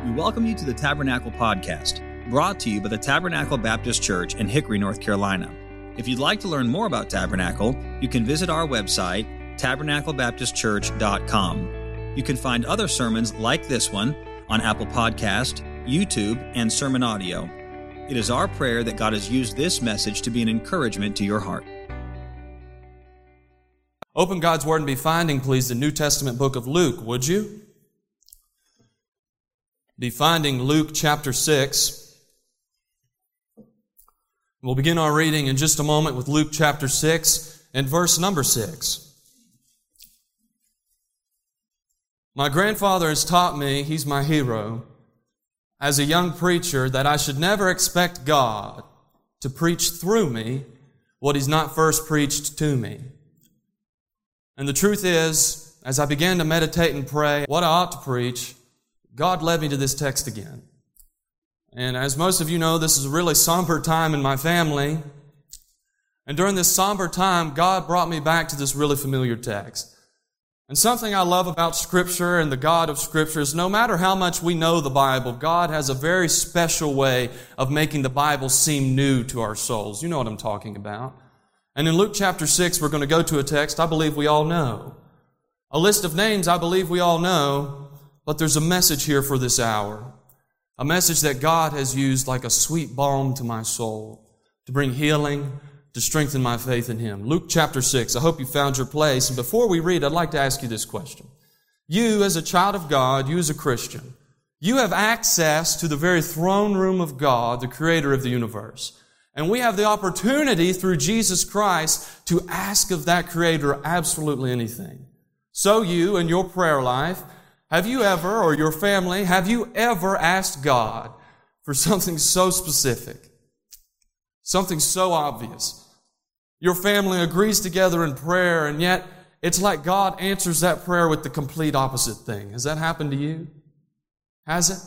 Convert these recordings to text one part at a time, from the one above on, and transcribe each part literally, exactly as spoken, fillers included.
We welcome you to the Tabernacle Podcast, brought to you by the Tabernacle Baptist Church in Hickory, North Carolina. If you'd like to learn more about Tabernacle, you can visit our website, tabernacle baptist church dot com. You can find other sermons like this one on Apple Podcast, YouTube, and Sermon Audio. It is our prayer that God has used this message to be an encouragement to your heart. Open God's Word and be finding, please, the New Testament book of Luke, would you? Be finding Luke chapter six. We'll begin our reading in just a moment with Luke chapter six and verse number six. My grandfather has taught me, he's my hero, as a young preacher, that I should never expect God to preach through me what He's not first preached to me. And the truth is, as I began to meditate and pray what I ought to preach, God led me to this text again. And as most of you know, this is a really somber time in my family. And during this somber time, God brought me back to this really familiar text. And something I love about Scripture and the God of Scripture is no matter how much we know the Bible, God has a very special way of making the Bible seem new to our souls. You know what I'm talking about. And in Luke chapter six, we're going to go to a text I believe we all know. A list of names I believe we all know, but there's a message here for this hour. A message that God has used like a sweet balm to my soul to bring healing, to strengthen my faith in Him. Luke chapter six. I hope you found your place. And before we read, I'd like to ask you this question. You, as a child of God, you as a Christian, you have access to the very throne room of God, the Creator of the universe. And we have the opportunity through Jesus Christ to ask of that Creator absolutely anything. So you, in your prayer life, have you ever, or your family, have you ever asked God for something so specific? Something so obvious? Your family agrees together in prayer, and yet it's like God answers that prayer with the complete opposite thing. Has that happened to you? Has it?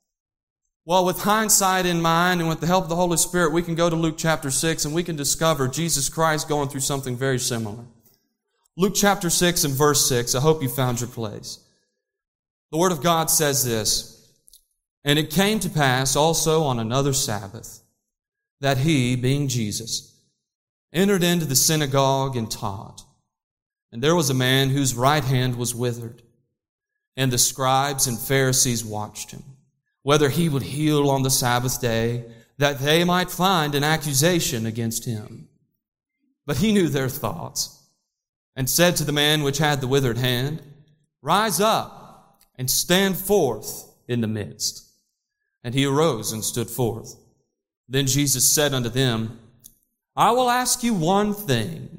Well, with hindsight in mind and with the help of the Holy Spirit, we can go to Luke chapter six and we can discover Jesus Christ going through something very similar. Luke chapter six and verse six. I hope you found your place. The Word of God says this, And it came to pass also on another Sabbath that He, being Jesus, entered into the synagogue and taught. And there was a man whose right hand was withered, and the scribes and Pharisees watched him, whether he would heal on the Sabbath day, that they might find an accusation against him. But he knew their thoughts, and said to the man which had the withered hand, Rise up, and stand forth in the midst. And he arose and stood forth. Then Jesus said unto them, I will ask you one thing.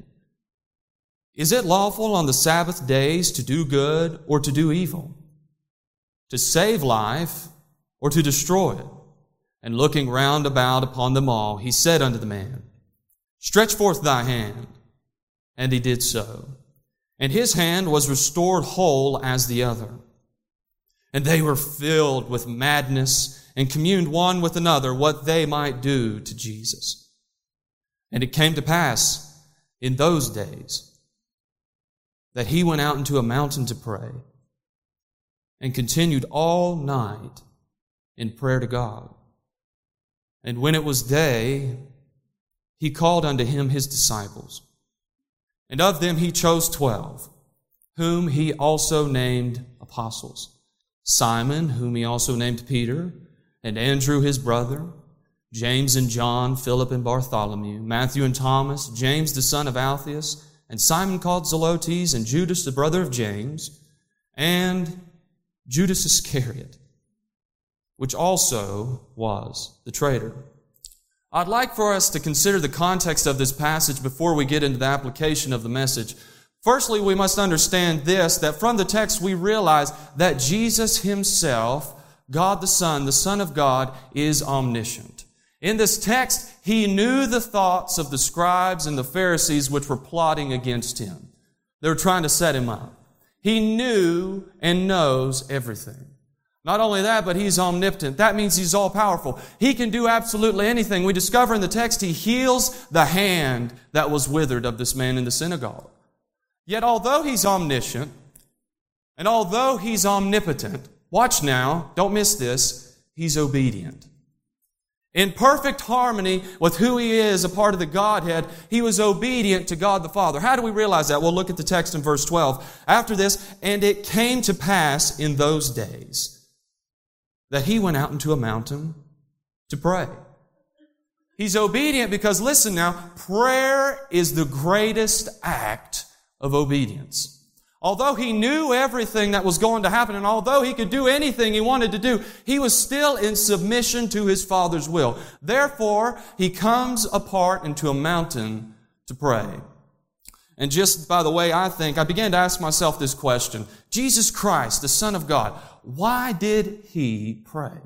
Is it lawful on the Sabbath days to do good or to do evil? To save life or to destroy it? And looking round about upon them all, he said unto the man, Stretch forth thy hand. And he did so. And his hand was restored whole as the other. And they were filled with madness and communed one with another what they might do to Jesus. And it came to pass in those days that he went out into a mountain to pray and continued all night in prayer to God. And when it was day, he called unto him his disciples. And of them he chose twelve, whom he also named apostles. Simon, whom he also named Peter, and Andrew his brother, James and John, Philip and Bartholomew, Matthew and Thomas, James the son of Alphaeus, and Simon called Zelotes, and Judas the brother of James, and Judas Iscariot, which also was the traitor. I'd like for us to consider the context of this passage before we get into the application of the message. Firstly, we must understand this, that from the text we realize that Jesus Himself, God the Son, the Son of God, is omniscient. In this text, He knew the thoughts of the scribes and the Pharisees which were plotting against Him. They were trying to set Him up. He knew and knows everything. Not only that, but He's omnipotent. That means He's all-powerful. He can do absolutely anything. We discover in the text He heals the hand that was withered of this man in the synagogue. Yet although He's omniscient, and although He's omnipotent, watch now, don't miss this, He's obedient. In perfect harmony with who He is, a part of the Godhead, He was obedient to God the Father. How do we realize that? Well, look at the text in verse twelve. After this, and it came to pass in those days that He went out into a mountain to pray. He's obedient because, listen now, prayer is the greatest act of obedience. Although He knew everything that was going to happen, and although He could do anything He wanted to do, He was still in submission to His Father's will. Therefore, He comes apart into a mountain to pray. And just by the way, I think, I began to ask myself this question. Jesus Christ, the Son of God, why did He pray?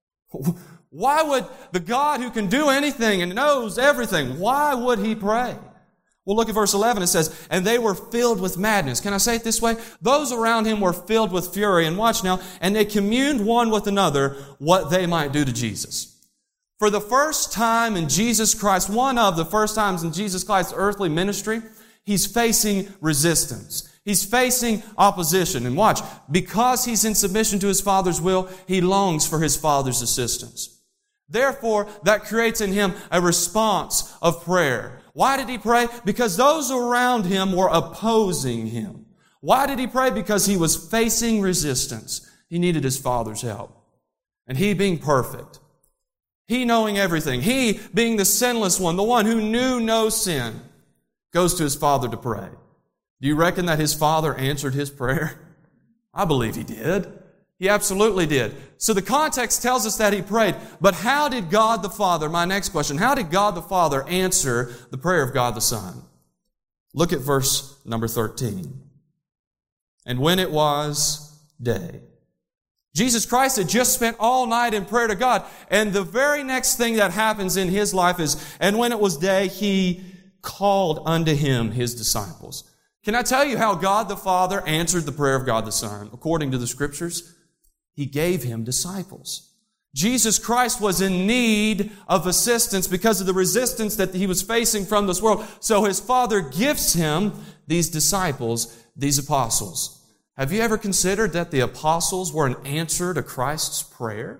Why would the God who can do anything and knows everything, why would He pray? Well, look at verse eleven. It says, and they were filled with madness. Can I say it this way? Those around Him were filled with fury. And watch now, and they communed one with another what they might do to Jesus. For the first time in Jesus Christ, one of the first times in Jesus Christ's earthly ministry, He's facing resistance. He's facing opposition. And watch, because He's in submission to His Father's will, He longs for His Father's assistance. Therefore, that creates in Him a response of prayer. Why did He pray? Because those around Him were opposing Him. Why did He pray? Because He was facing resistance. He needed His Father's help. And He being perfect, He knowing everything, He being the sinless one, the one who knew no sin, goes to His Father to pray. Do you reckon that His Father answered His prayer? I believe He did. He absolutely did. So the context tells us that He prayed. But how did God the Father, my next question, how did God the Father answer the prayer of God the Son? Look at verse number thirteen. And when it was day. Jesus Christ had just spent all night in prayer to God. And the very next thing that happens in His life is, and when it was day, He called unto Him His disciples. Can I tell you how God the Father answered the prayer of God the Son? According to the Scriptures, He gave Him disciples. Jesus Christ was in need of assistance because of the resistance that He was facing from this world. So His Father gifts Him these disciples, these apostles. Have you ever considered that the apostles were an answer to Christ's prayer?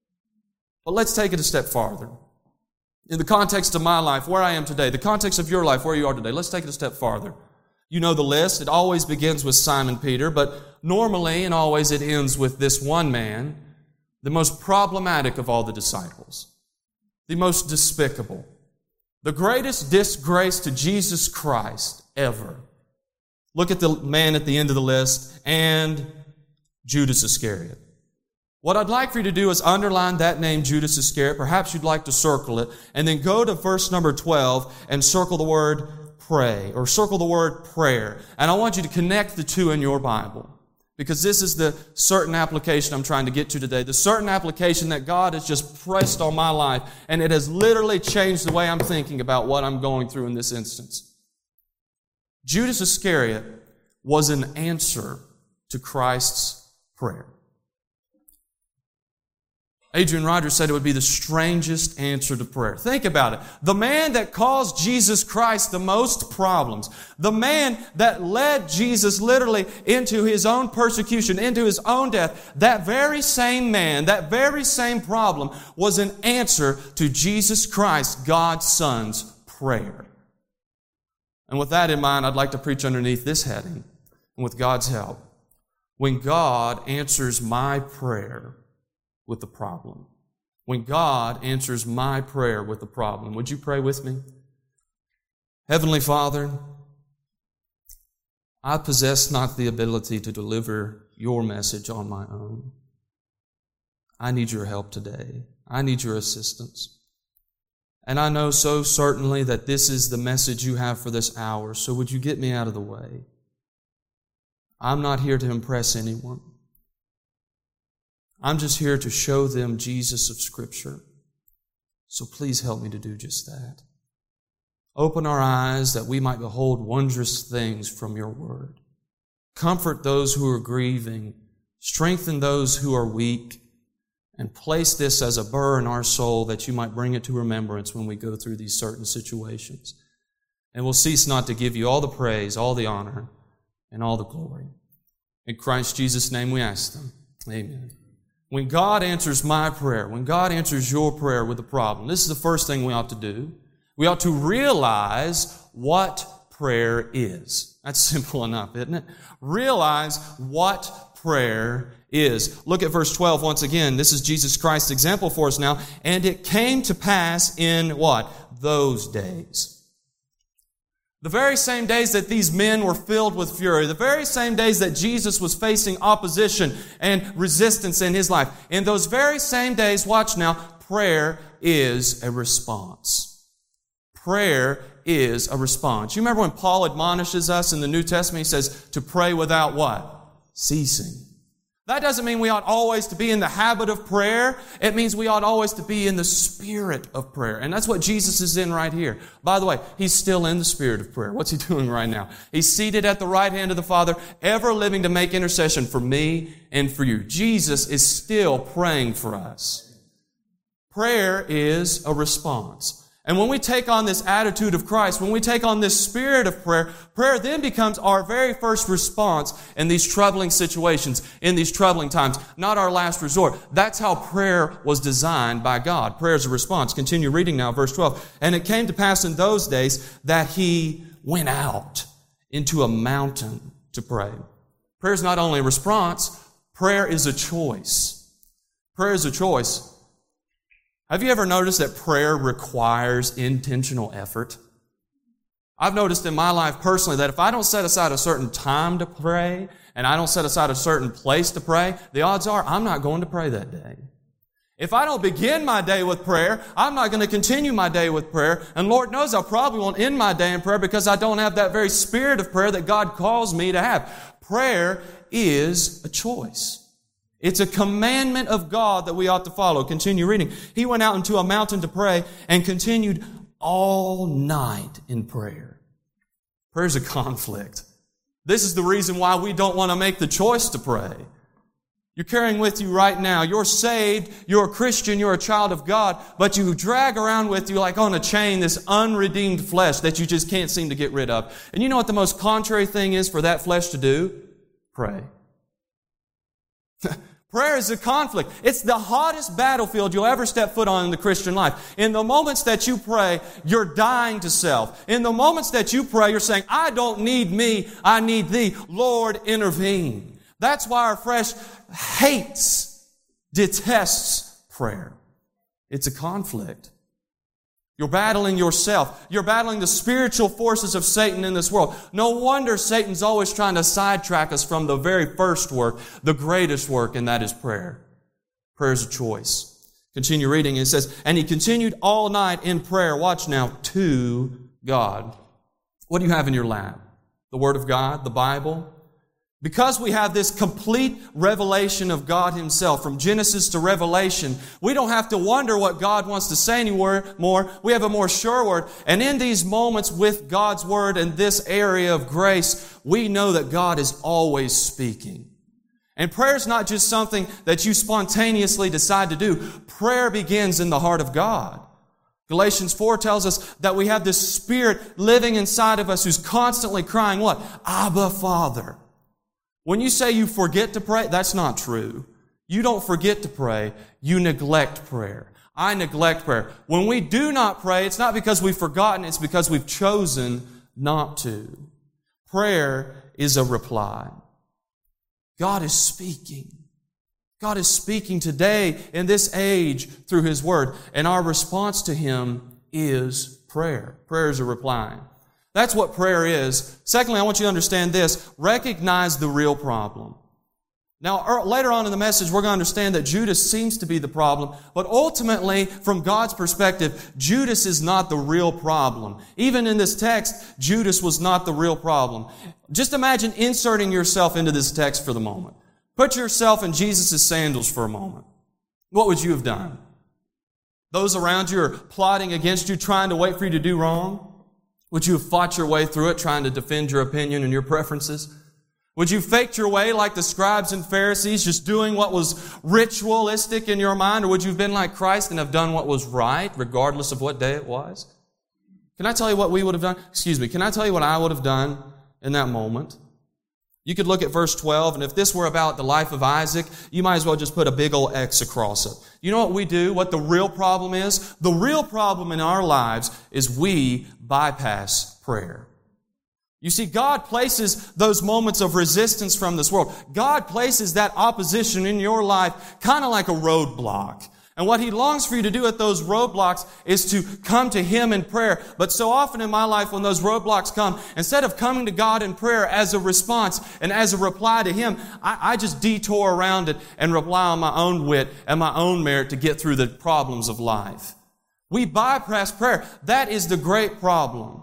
But let's take it a step farther. In the context of my life, where I am today, the context of your life, where you are today, let's take it a step farther. You know the list. It always begins with Simon Peter, but normally and always it ends with this one man, the most problematic of all the disciples, the most despicable, the greatest disgrace to Jesus Christ ever. Look at the man at the end of the list, and Judas Iscariot. What I'd like for you to do is underline that name, Judas Iscariot. Perhaps you'd like to circle it, and then go to verse number twelve and circle the word pray, or circle the word prayer. And I want you to connect the two in your Bible, because this is the certain application I'm trying to get to today, the certain application that God has just pressed on my life, and it has literally changed the way I'm thinking about what I'm going through in this instance. Judas Iscariot was an answer to Christ's prayer. Adrian Rogers said it would be the strangest answer to prayer. Think about it. The man that caused Jesus Christ the most problems, the man that led Jesus literally into His own persecution, into His own death, that very same man, that very same problem was an answer to Jesus Christ, God's Son's prayer. And with that in mind, I'd like to preach underneath this heading, and with God's help, when God answers my prayer with the problem. When God answers my prayer with the problem. Would you pray with me? Heavenly Father, I possess not the ability to deliver your message on my own. I need your help today. I need your assistance. And I know so certainly that this is the message you have for this hour, so would you get me out of the way? I'm not here to impress anyone. I'm just here to show them Jesus of Scripture. So please help me to do just that. Open our eyes that we might behold wondrous things from your word. Comfort those who are grieving. Strengthen those who are weak. And place this as a burr in our soul that you might bring it to remembrance when we go through these certain situations. And we'll cease not to give you all the praise, all the honor, and all the glory. In Christ Jesus' name we ask them. Amen. when God answers my prayer, when God answers your prayer with a problem, this is the first thing we ought to do. We ought to realize what prayer is. That's simple enough, isn't it? Realize what prayer is. Look at verse twelve once again. This is Jesus Christ's example for us now. And it came to pass in what? Those days. The very same days that these men were filled with fury, the very same days that Jesus was facing opposition and resistance in His life, in those very same days, watch now, prayer is a response. Prayer is a response. You remember when Paul admonishes us in the New Testament, he says to pray without what? Ceasing. That doesn't mean we ought always to be in the habit of prayer. It means we ought always to be in the spirit of prayer. And that's what Jesus is in right here. By the way, He's still in the spirit of prayer. What's He doing right now? He's seated at the right hand of the Father, ever living to make intercession for me and for you. Jesus is still praying for us. Prayer is a response. And when we take on this attitude of Christ, when we take on this spirit of prayer, prayer then becomes our very first response in these troubling situations, in these troubling times, not our last resort. That's how prayer was designed by God. Prayer is a response. Continue reading now, verse twelve. And it came to pass in those days that He went out into a mountain to pray. Prayer is not only a response, prayer is a choice. Prayer is a choice. Have you ever noticed that prayer requires intentional effort? I've noticed in my life personally that if I don't set aside a certain time to pray and I don't set aside a certain place to pray, the odds are I'm not going to pray that day. If I don't begin my day with prayer, I'm not going to continue my day with prayer. And Lord knows I probably won't end my day in prayer because I don't have that very spirit of prayer that God calls me to have. Prayer is a choice. It's a commandment of God that we ought to follow. Continue reading. He went out into a mountain to pray and continued all night in prayer. Prayer is a conflict. This is the reason why we don't want to make the choice to pray. You're carrying with you right now. You're saved. You're a Christian. You're a child of God. But you drag around with you like on a chain this unredeemed flesh that you just can't seem to get rid of. And you know what the most contrary thing is for that flesh to do? Pray. Prayer is a conflict. It's the hottest battlefield you'll ever step foot on in the Christian life. In the moments that you pray, you're dying to self. In the moments that you pray, you're saying, I don't need me, I need Thee. Lord, intervene. That's why our flesh hates, detests prayer. It's a conflict. You're battling yourself. You're battling the spiritual forces of Satan in this world. No wonder Satan's always trying to sidetrack us from the very first work, the greatest work, and that is prayer. Prayer is a choice. Continue reading. It says, and he continued all night in prayer. Watch now, to God. What do you have in your lap? The Word of God, the Bible. Because we have this complete revelation of God Himself from Genesis to Revelation, we don't have to wonder what God wants to say anymore. We have a more sure word. And in these moments with God's Word and this area of grace, we know that God is always speaking. And prayer is not just something that you spontaneously decide to do. Prayer begins in the heart of God. Galatians four tells us that we have this Spirit living inside of us who's constantly crying what? Abba, Father. When you say you forget to pray, that's not true. You don't forget to pray. You neglect prayer. I neglect prayer. When we do not pray, it's not because we've forgotten, it's because we've chosen not to. Prayer is a reply. God is speaking. God is speaking today in this age through His Word, and our response to Him is prayer. Prayer is a reply. That's what prayer is. Secondly, I want you to understand this. Recognize the real problem. Now, later on in the message, we're going to understand that Judas seems to be the problem, but ultimately, from God's perspective, Judas is not the real problem. Even in this text, Judas was not the real problem. Just imagine inserting yourself into this text for the moment. Put yourself in Jesus' sandals for a moment. What would you have done? Those around you are plotting against you, trying to wait for you to do wrong? Would you have fought your way through it, trying to defend your opinion and your preferences? Would you have faked your way like the scribes and Pharisees, just doing what was ritualistic in your mind? Or would you have been like Christ and have done what was right, regardless of what day it was? Can I tell you what we would have done? Excuse me, can I tell you what I would have done in that moment? You could look at verse twelve, and if this were about the life of Isaac, you might as well just put a big old X across it. You know what we do? What the real problem is? The real problem in our lives is we bypass prayer. You see, God places those moments of resistance from this world. God places that opposition in your life kind of like a roadblock. And what He longs for you to do at those roadblocks is to come to Him in prayer. But so often in my life when those roadblocks come, instead of coming to God in prayer as a response and as a reply to Him, I, I just detour around it and rely on my own wit and my own merit to get through the problems of life. We bypass prayer. That is the great problem.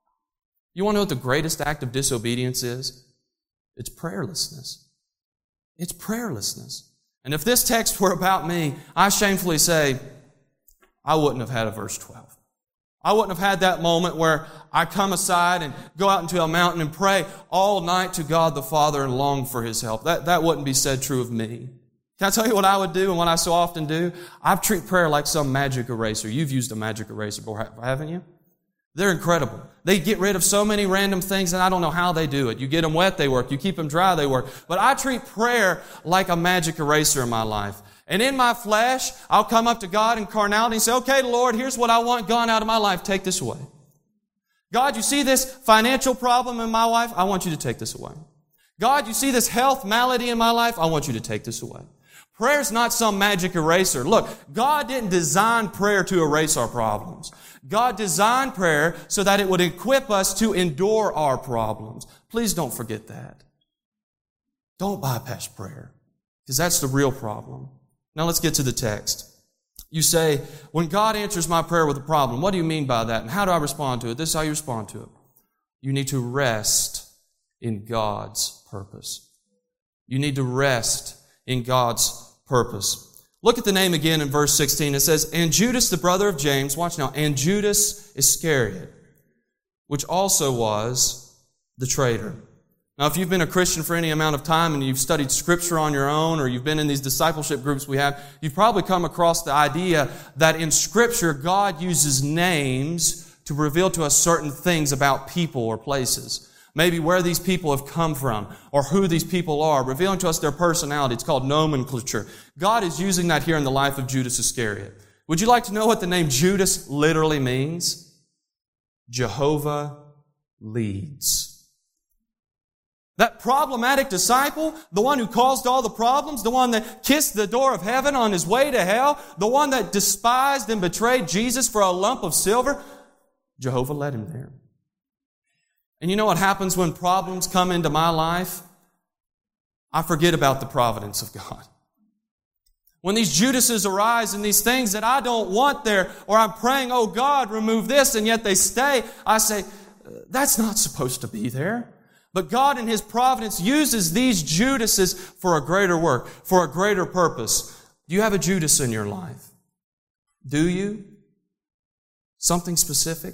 You want to know what the greatest act of disobedience is? It's prayerlessness. It's prayerlessness. And if this text were about me, I shamefully say, I wouldn't have had a verse twelve. I wouldn't have had that moment where I come aside and go out into a mountain and pray all night to God the Father and long for His help. That, that wouldn't be said true of me. Can I tell you what I would do and what I so often do? I treat prayer like some magic eraser. You've used a magic eraser before, haven't you? They're incredible. They get rid of so many random things, and I don't know how they do it. You get them wet, they work. You keep them dry, they work. But I treat prayer like a magic eraser in my life. And in my flesh, I'll come up to God in carnality and say, okay, Lord, here's what I want gone out of my life. Take this away. God, you see this financial problem in my life? I want you to take this away. God, you see this health malady in my life? I want you to take this away. Prayer's not some magic eraser. Look, God didn't design prayer to erase our problems. God designed prayer so that it would equip us to endure our problems. Please don't forget that. Don't bypass prayer, because that's the real problem. Now let's get to the text. You say, when God answers my prayer with a problem, what do you mean by that? And how do I respond to it? This is how you respond to it. You need to rest in God's purpose. You need to rest in God's purpose. Look at the name again in verse sixteen. It says, and Judas, the brother of James, watch now, and Judas Iscariot, which also was the traitor. Now, if you've been a Christian for any amount of time and you've studied Scripture on your own, or you've been in these discipleship groups we have, you've probably come across the idea that in Scripture, God uses names to reveal to us certain things about people or places. Maybe where these people have come from or who these people are, revealing to us their personality. It's called nomenclature. God is using that here in the life of Judas Iscariot. Would you like to know what the name Judas literally means? Jehovah leads. That problematic disciple, the one who caused all the problems, the one that kissed the door of heaven on his way to hell, the one that despised and betrayed Jesus for a lump of silver, Jehovah led him there. And you know what happens when problems come into my life? I forget about the providence of God. When these Judases arise and these things that I don't want there, or I'm praying, oh God, remove this, and yet they stay, I say, that's not supposed to be there. But God in His providence uses these Judases for a greater work, for a greater purpose. Do you have a Judas in your life? Do you? Something specific?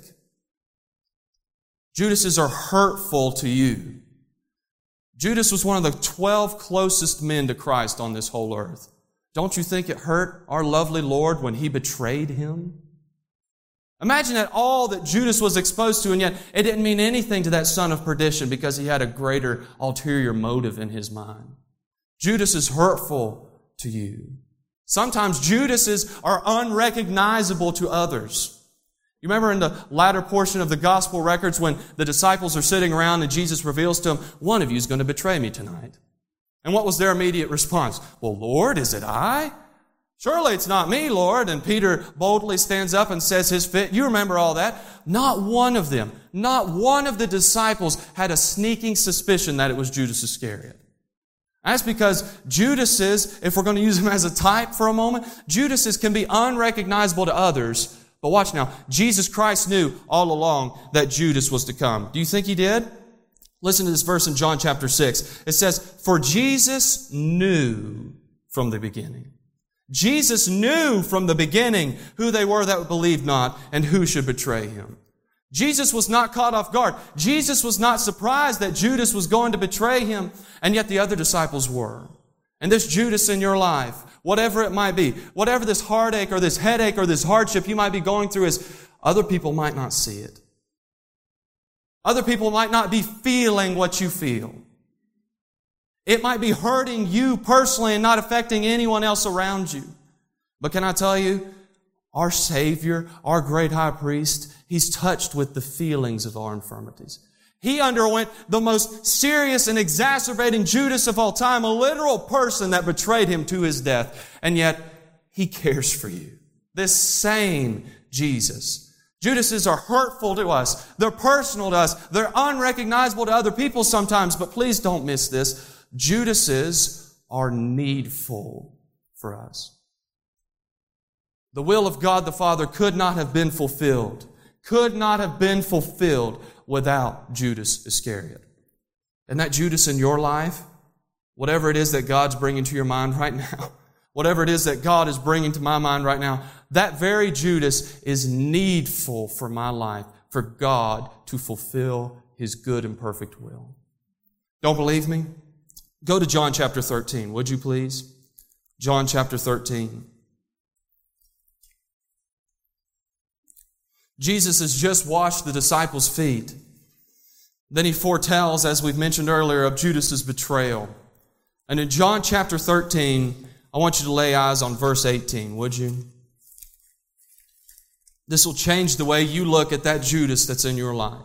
Judases are hurtful to you. Judas was one of the twelve closest men to Christ on this whole earth. Don't you think it hurt our lovely Lord when He betrayed Him? Imagine that all that Judas was exposed to, and yet it didn't mean anything to that son of perdition because he had a greater ulterior motive in his mind. Judas is hurtful to you. Sometimes Judases are unrecognizable to others. You remember in the latter portion of the gospel records when the disciples are sitting around and Jesus reveals to them, one of you is going to betray me tonight. And what was their immediate response? Well, Lord, is it I? Surely it's not me, Lord. And Peter boldly stands up and says his fit. You remember all that. Not one of them, not one of the disciples had a sneaking suspicion that it was Judas Iscariot. That's because Judases, if we're going to use them as a type for a moment, Judases can be unrecognizable to others. But watch now, Jesus Christ knew all along that Judas was to come. Do you think He did? Listen to this verse in John chapter six. It says, for Jesus knew from the beginning. Jesus knew from the beginning who they were that believed not and who should betray Him. Jesus was not caught off guard. Jesus was not surprised that Judas was going to betray Him, and yet the other disciples were. And this Judas in your life, whatever it might be, whatever this heartache or this headache or this hardship you might be going through is, other people might not see it. Other people might not be feeling what you feel. It might be hurting you personally and not affecting anyone else around you. But can I tell you, our Savior, our great high priest, He's touched with the feelings of our infirmities. He underwent the most serious and exacerbating Judas of all time, a literal person that betrayed Him to His death. And yet, He cares for you. This same Jesus. Judases are hurtful to us. They're personal to us. They're unrecognizable to other people sometimes. But please don't miss this. Judases are needful for us. The will of God the Father could not have been fulfilled, could not have been fulfilled without Judas Iscariot. And that Judas in your life, whatever it is that God's bringing to your mind right now, whatever it is that God is bringing to my mind right now, that very Judas is needful for my life, for God to fulfill His good and perfect will. Don't believe me? Go to John chapter thirteen, would you please? John chapter thirteen. Jesus has just washed the disciples' feet. Then He foretells, as we've mentioned earlier, of Judas's betrayal. And in John chapter thirteen, I want you to lay eyes on verse eighteen, would you? This will change the way you look at that Judas that's in your life.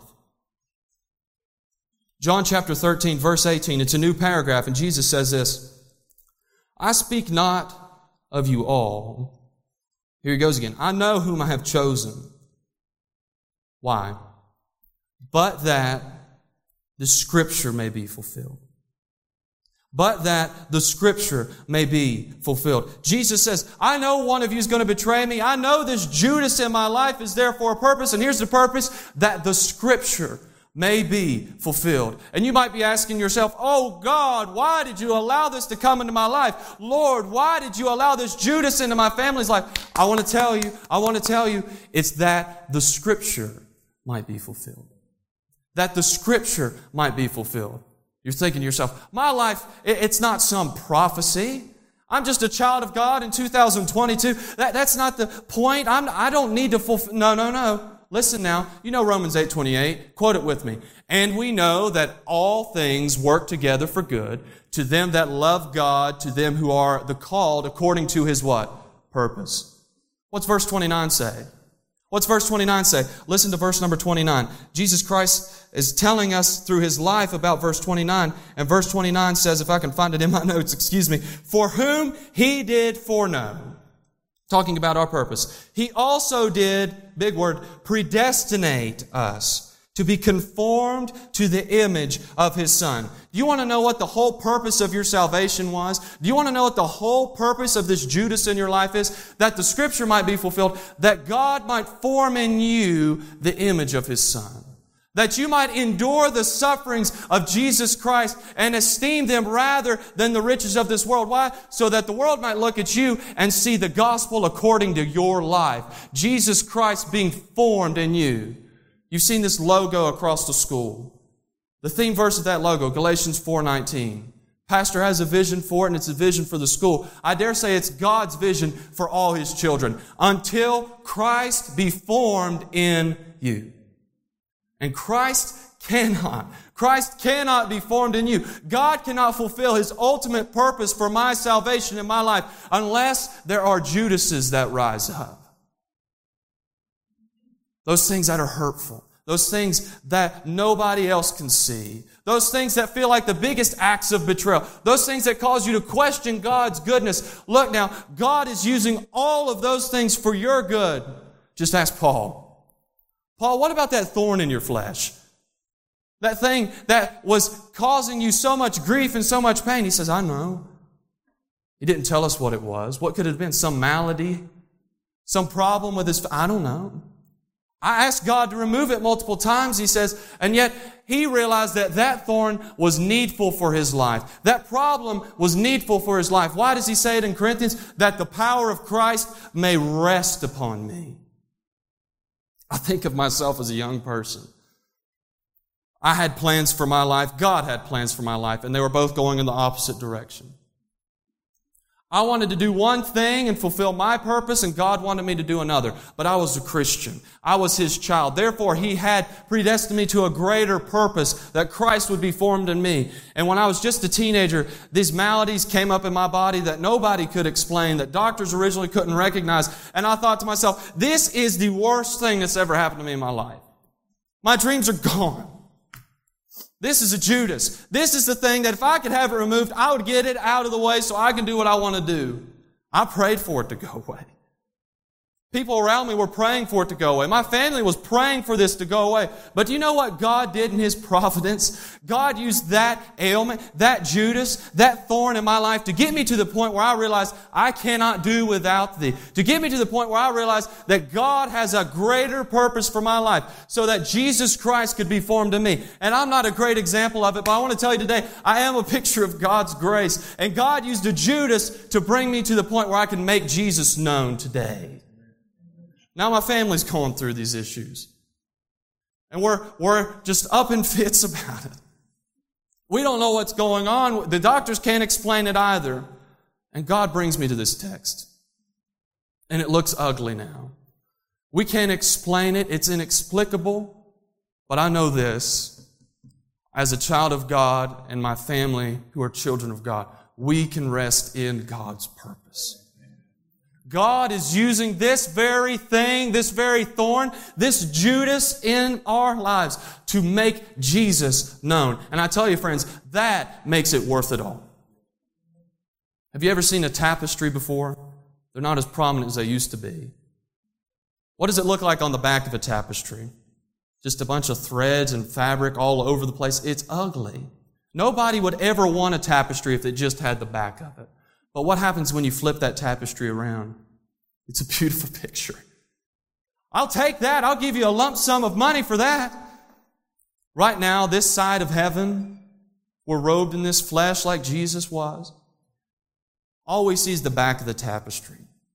John chapter thirteen, verse eighteen, it's a new paragraph, and Jesus says this, I speak not of you all. Here He goes again. I know whom I have chosen. Why? But that the Scripture may be fulfilled. But that the Scripture may be fulfilled. Jesus says, I know one of you is going to betray me. I know this Judas in my life is there for a purpose. And here's the purpose, that the Scripture may be fulfilled. And you might be asking yourself, oh God, why did you allow this to come into my life? Lord, why did you allow this Judas into my family's life? I want to tell you, I want to tell you, it's that the Scripture might be fulfilled. That the Scripture might be fulfilled. You're thinking to yourself, my life, it's not some prophecy. I'm just a child of God in two thousand twenty-two. That, that's not the point. I'm, I don't need to fulfill. No, no, no. Listen now. You know Romans eight twenty-eight. Quote it with me. And we know that all things work together for good to them that love God, to them who are the called according to His what? Purpose. What's verse twenty-nine say? What's verse twenty-nine say? Listen to verse number twenty-nine. Jesus Christ is telling us through His life about verse twenty-nine. And verse twenty-nine says, if I can find it in my notes, excuse me, for whom He did foreknow. Talking about our purpose. He also did, big word, predestinate us to be conformed to the image of His Son. Do you want to know what the whole purpose of your salvation was? Do you want to know what the whole purpose of this Judas in your life is? That the Scripture might be fulfilled, that God might form in you the image of His Son. That you might endure the sufferings of Jesus Christ and esteem them rather than the riches of this world. Why? So that the world might look at you and see the gospel according to your life. Jesus Christ being formed in you. You've seen this logo across the school. The theme verse of that logo, Galatians four nineteen. Pastor has a vision for it, and it's a vision for the school. I dare say it's God's vision for all His children. Until Christ be formed in you. And Christ cannot, Christ cannot be formed in you. God cannot fulfill His ultimate purpose for my salvation in my life unless there are Judases that rise up. Those things that are hurtful. Those things that nobody else can see. Those things that feel like the biggest acts of betrayal. Those things that cause you to question God's goodness. Look now, God is using all of those things for your good. Just ask Paul. Paul, what about that thorn in your flesh? That thing that was causing you so much grief and so much pain. He says, I know. He didn't tell us what it was. What could it have been? Some malady? Some problem with his... I don't know. I asked God to remove it multiple times, he says, and yet he realized that that thorn was needful for his life. That problem was needful for his life. Why does he say it in Corinthians? That the power of Christ may rest upon me. I think of myself as a young person. I had plans for my life. God had plans for my life, and they were both going in the opposite direction. I wanted to do one thing and fulfill my purpose, and God wanted me to do another. But I was a Christian. I was His child. Therefore, He had predestined me to a greater purpose, that Christ would be formed in me. And when I was just a teenager, these maladies came up in my body that nobody could explain, that doctors originally couldn't recognize. And I thought to myself, this is the worst thing that's ever happened to me in my life. My dreams are gone. This is a Judas. This is the thing that if I could have it removed, I would get it out of the way so I can do what I want to do. I prayed for it to go away. People around me were praying for it to go away. My family was praying for this to go away. But do you know what God did in His providence? God used that ailment, that Judas, that thorn in my life to get me to the point where I realized I cannot do without Thee. To get me to the point where I realized that God has a greater purpose for my life so that Jesus Christ could be formed in me. And I'm not a great example of it, but I want to tell you today, I am a picture of God's grace. And God used a Judas to bring me to the point where I can make Jesus known today. Now my family's going through these issues. And we're, we're just up in fits about it. We don't know what's going on. The doctors can't explain it either. And God brings me to this text. And it looks ugly now. We can't explain it. It's inexplicable. But I know this. As a child of God and my family who are children of God, we can rest in God's purpose. God is using this very thing, this very thorn, this Judas in our lives to make Jesus known. And I tell you, friends, that makes it worth it all. Have you ever seen a tapestry before? They're not as prominent as they used to be. What does it look like on the back of a tapestry? Just a bunch of threads and fabric all over the place. It's ugly. Nobody would ever want a tapestry if it just had the back of it. But what happens when you flip that tapestry around? It's a beautiful picture. I'll take that. I'll give you a lump sum of money for that. Right now, this side of heaven, we're robed in this flesh like Jesus was. All we see is the back of the tapestry.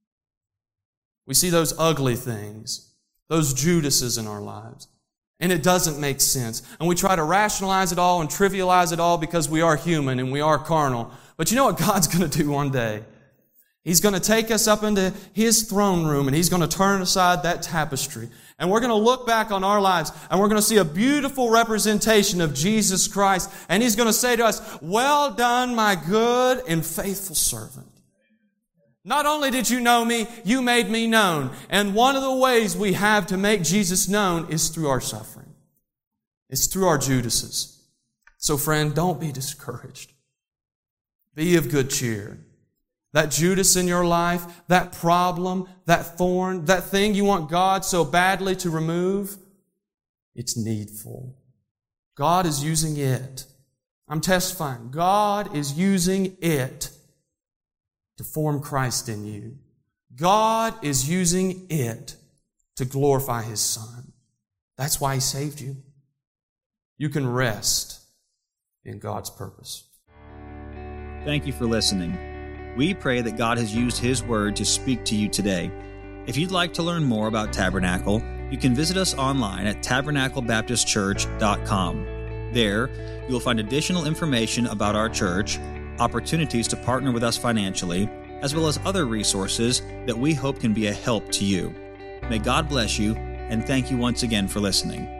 We see those ugly things, those Judases in our lives. And it doesn't make sense. And we try to rationalize it all and trivialize it all because we are human and we are carnal. But you know what God's going to do one day? He's going to take us up into His throne room and He's going to turn aside that tapestry. And we're going to look back on our lives and we're going to see a beautiful representation of Jesus Christ. And He's going to say to us, "Well done, my good and faithful servant. Not only did you know me, you made me known." And one of the ways we have to make Jesus known is through our suffering. It's through our Judases. So friend, don't be discouraged. Be of good cheer. That Judas in your life, that problem, that thorn, that thing you want God so badly to remove, it's needful. God is using it. I'm testifying. God is using it to form Christ in you. God is using it to glorify His Son. That's why He saved you. You can rest in God's purpose. Thank you for listening. We pray that God has used His Word to speak to you today. If you'd like to learn more about Tabernacle, you can visit us online at tabernacle baptist church dot com. There, you'll find additional information about our church, opportunities to partner with us financially, as well as other resources that we hope can be a help to you. May God bless you, and thank you once again for listening.